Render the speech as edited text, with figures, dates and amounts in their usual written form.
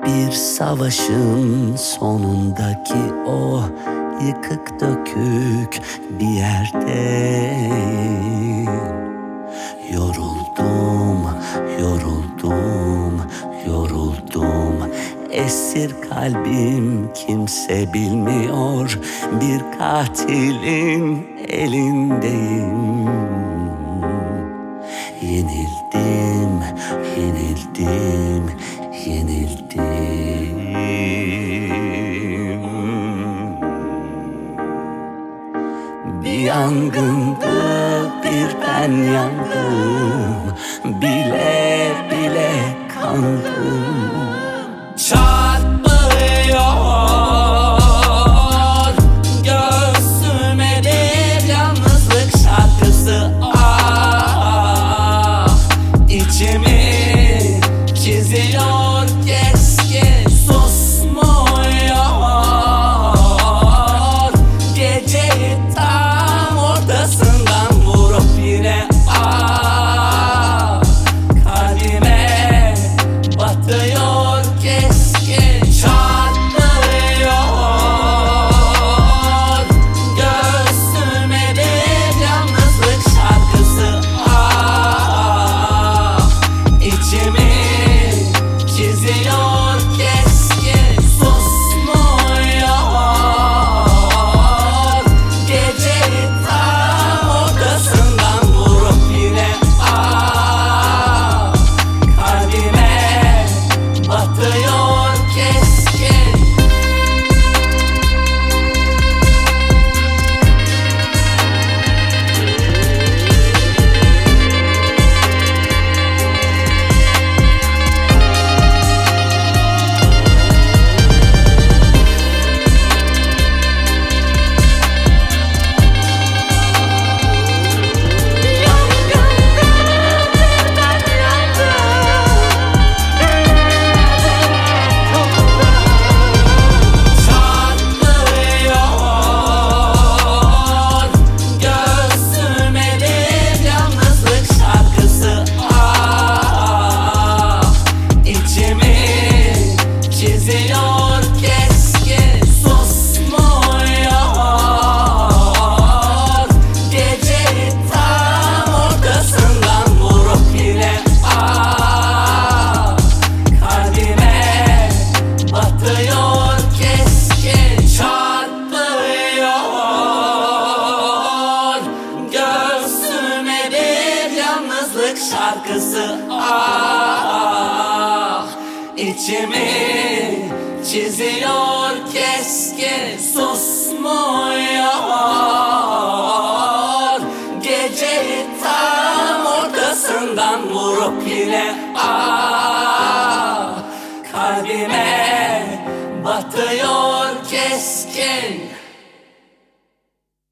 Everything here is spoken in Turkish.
Bir savaşın sonundaki o yıkık dökük bir yerdeyim. Yoruldum, yoruldum, yoruldum. Esir kalbim kimse bilmiyor. Bir katilin elindeyim. Yenildim, yenildim, yenildim. Bir yangındı, bir ben yandım. Bile bile kandım. Çarpıyor göğsüme bir yalnızlık şarkısı. Ah, içimi çiziyor keskin, susmuyor. Geceyi tam ortasından vurup yine kalbime batıyor keskin. Çatlıyor göğsüme bir yalnızlık şarkısı. Ah, içimi çiziyor keskin, susmuyor. Geceyi tam ortasından vurup yine kalbime batıyor keskin. Çiziyor keskin, susmuyor. Geceyi tam ortasından vurup yine kalbime batıyor keskin. Çarpıyor göğsüme bir yalnızlık şarkısı. Ah, içimi çiziyor keskin, susmuyor. Geceyi tam ortasından vurup yine kalbime batıyor keskin.